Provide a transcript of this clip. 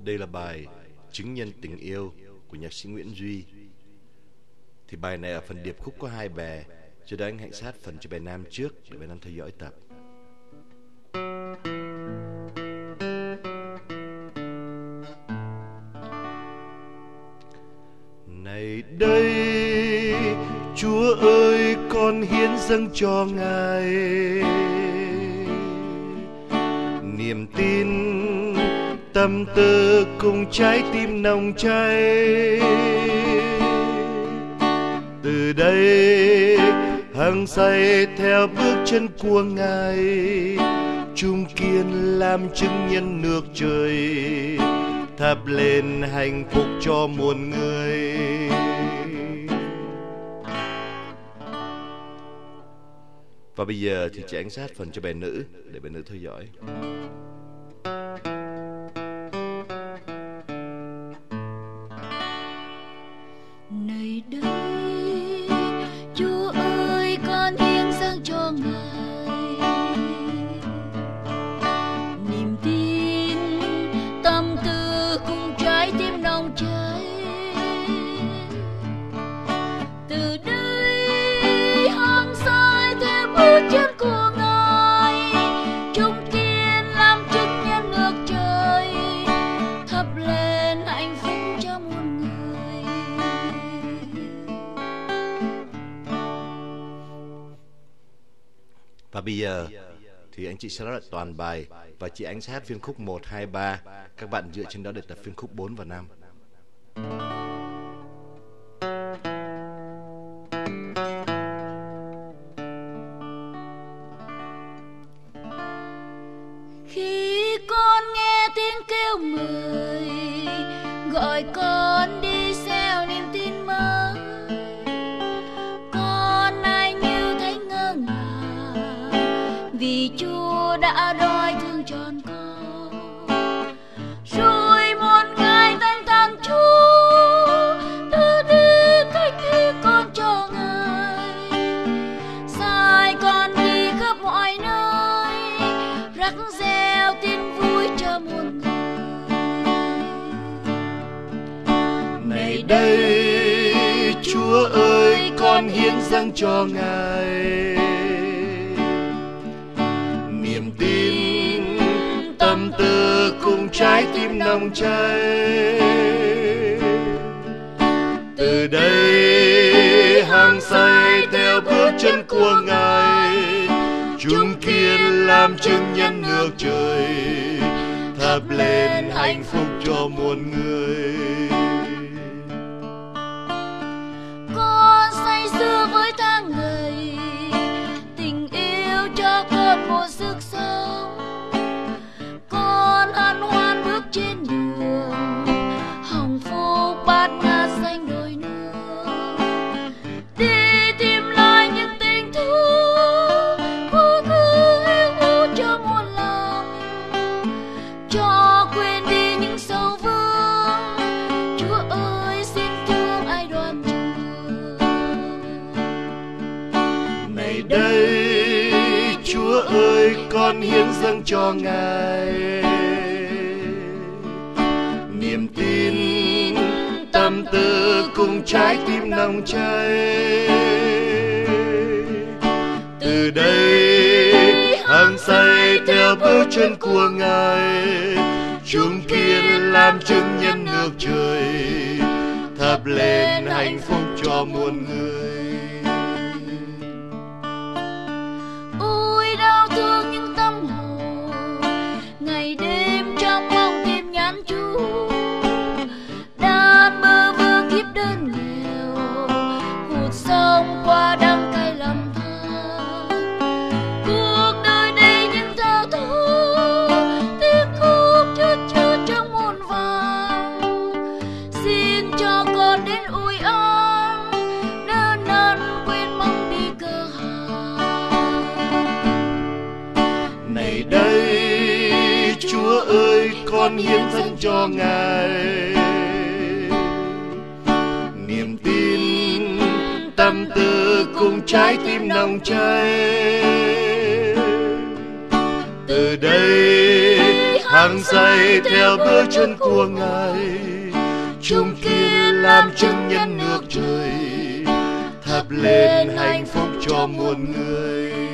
Đây là bài Chứng nhân tình yêu của nhạc sĩ Nguyễn Duy. Thì bài này ở phần điệp khúc có 2 bè, cho nên anh hãy sát phần cho bè nam trước để bè nam theo dõi tập. Này đây, Chúa ơi, con hiến dâng cho Ngài niềm tin, tâm tư cùng trái tim nồng cháy. Từ đây hăng say theo bước chân của Ngài, chung kiên làm chứng nhân nước trời, thắp lên hạnh phúc cho muôn người. Và bây giờ thì chị ánh sát phần cho bè nữ để bè nữ theo dõi. Này đây, Chúa ơi, con hiến dâng cho Ngài niềm tin, tâm tư cùng trái tim nồng cháy. Từ đây hăng say theo bước chân của Ngài, chung kiên làm chứng nhân nước trời, thắp lên hạnh phúc cho muôn người. Và bây giờ thì anh chị sẽ nói lại toàn bài và chị ánh sát phiên khúc 1, 2, 3. Các bạn dựa trên đó để tập phiên khúc 4 và 5. Khi con nghe tiếng kêu mời, gọi con đi theo niềm tin mới, con ai như thấy ngỡ ngàng vì Chúa đã đói thương tròn con. Rồi một ngày thanh thang Chúa đưa đi cách đi con cho Ngài, sai con đi khắp mọi nơi, rắc reo tin vui cho muôn người. Này đây, Chúa ơi, con hiến dâng cho Ngài niềm tin, tâm tư cùng trái tim nồng cháy. Từ đây hăng say theo bước chân của Ngài, chung kiên làm chứng nhân nước trời, thắp lên hạnh phúc cho muôn người. Con say sưa với tháng ngày, tình yêu cho con một sức sống. Con hân hoan bước trên đường, hồng phúc bát ngát xanh đồi nương, đi tìm lại những tình thương vô tư yêu u cho muôn lòng, cho quên đi những sầu vương. Chúa ơi, xin thương ai đoàn trường. Này đây, Chúa ơi, con hiến dâng cho Ngài niềm tin, tâm tư cùng trái tim nồng cháy. Từ đây hăng say theo bước chân của Ngài, chung kiên làm chứng nhân nước trời, thắp lên hạnh phúc cho muôn người. Ôi đau thương những tâm hồn, ngày đêm trong mong tìm nhắn Chúa, đang mơ vương kiếp đơn nghèo, cuộc sống qua đắng cay lầm than. Cuộc đời đầy những thao thức, tiếng khúc chứa chứa trong muôn vàng. Xin cho con đến ủi an, nỡ năn quên mong đi cơ hàng. Này đây, Chúa ơi, con hiến dâng cho Ngài niềm tin, tâm tư cùng trái tim nồng cháy. Từ đây hăng say theo bước chân của Ngài, chung kiên làm chứng nhân nước trời, thắp lên hạnh phúc cho muôn người.